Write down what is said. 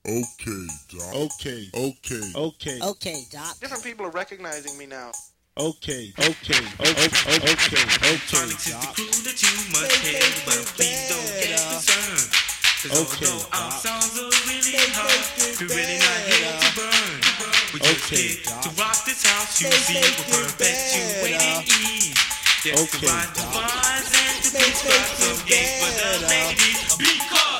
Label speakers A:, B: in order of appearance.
A: Okay, Doc.
B: Okay, Doc.
C: Different people are recognizing me now.
B: Okay,
D: Tonics is the crew that you must hate, but please don't get concerned. Cause although our songs are really hard, we're really not here to burn. We're just here to rock this house, you see, we're perpetuating ease. Yes, to ride the bars and to pitch some games for the ladies, because